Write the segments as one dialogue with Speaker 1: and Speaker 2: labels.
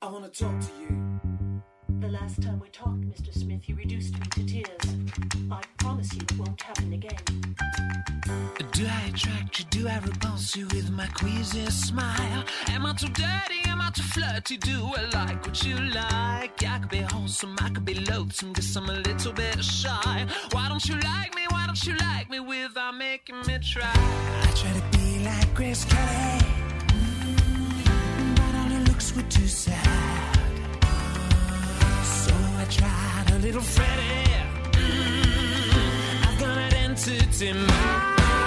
Speaker 1: I want to talk to you.
Speaker 2: The last time we talked, Mr. Smith, you reduced me to tears. I promise you it won't happen again.
Speaker 3: Do I attract you? Do I repulse you with my queasy smile? Am I too dirty? Am I too flirty? Do I like what you like? I could be wholesome, I could be loathsome, guess I'm a little bit shy. Why don't you like me? Why don't you like me without making me try? I try to be like Grace Kelly, but all her looks were too sad. So I tried a little Freddie. I've got an entity mind.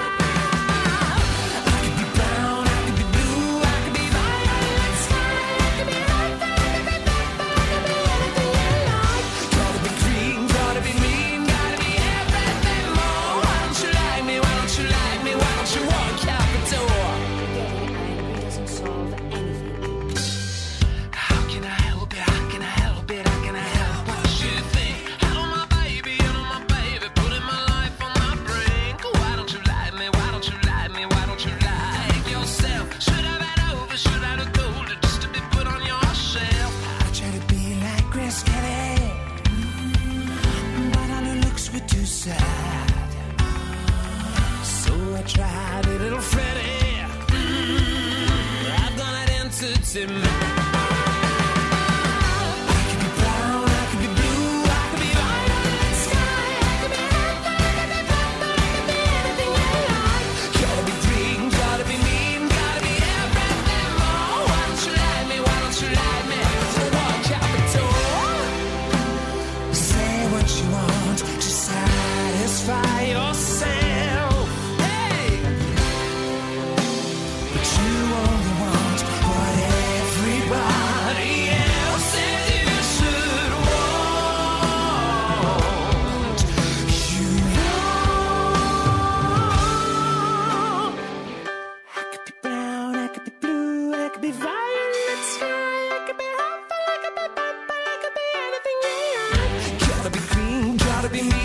Speaker 3: Tried a little Freddie. I've got an entity mind. Gotta be green, gotta be me.